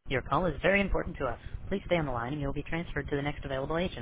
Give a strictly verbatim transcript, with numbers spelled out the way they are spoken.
Your call is very important to us. Please stay on the line and you will be transferred to the next available agent.